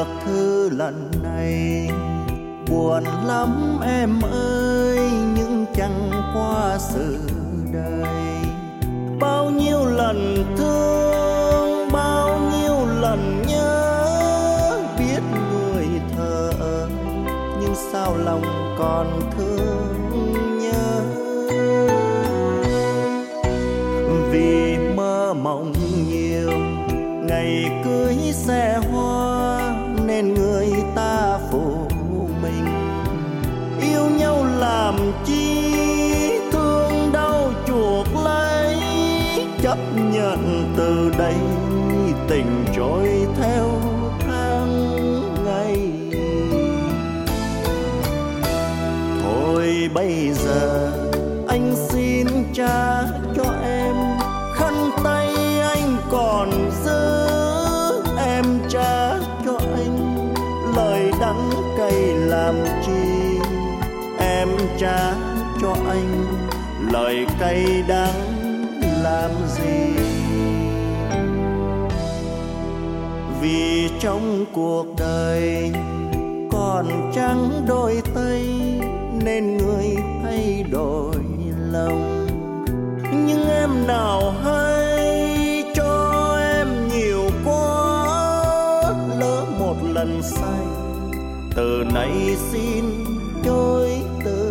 thư lần này buồn lắm em ơi, nhưng chẳng qua sự đời. Bao nhiêu lần thương, bao nhiêu lần nhớ, biết người thờ ơ nhưng sao lòng còn thương nhớ. Vì mơ mộng nhiều, ngày cưới xe hoa nên người ta phụ mình. Yêu nhau làm chi, thương đau chuộc lấy, chấp nhận từ đây tình trôi theo tháng ngày. Thôi bây giờ anh xin trả cho em khăn tay anh còn giữ, em trả cho anh lời đắng cay làm chi, em trả cho anh lời cay đắng làm gì. Vì trong cuộc đời còn trắng đôi tay nên người thay đổi lòng. Nhưng em nào hay cho em nhiều quá, lỡ một lần say từ nay xin chối từ.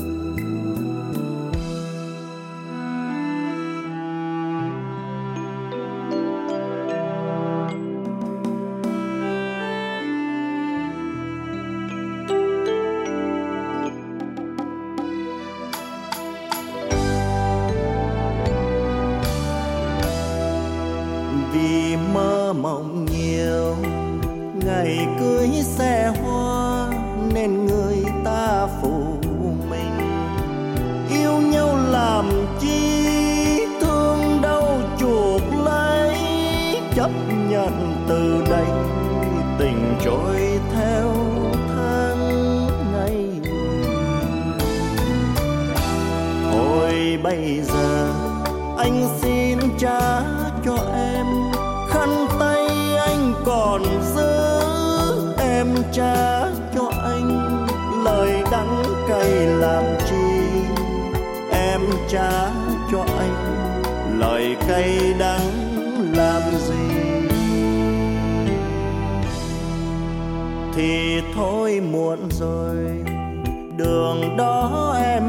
Vì mơ mộng nhiều, ngày cưới xe hoa nên người ta phụ mình. Yêu nhau làm chi, thương đau chuộc lấy, chấp nhận từ đây tình trôi theo tháng ngày. Thôi bây giờ anh xin trả cho em khăn tay anh còn giữ, em trả cho anh lời đắng cay làm chi, em trả cho anh lời cay đắng làm gì. Thì thôi muộn rồi, đường đó em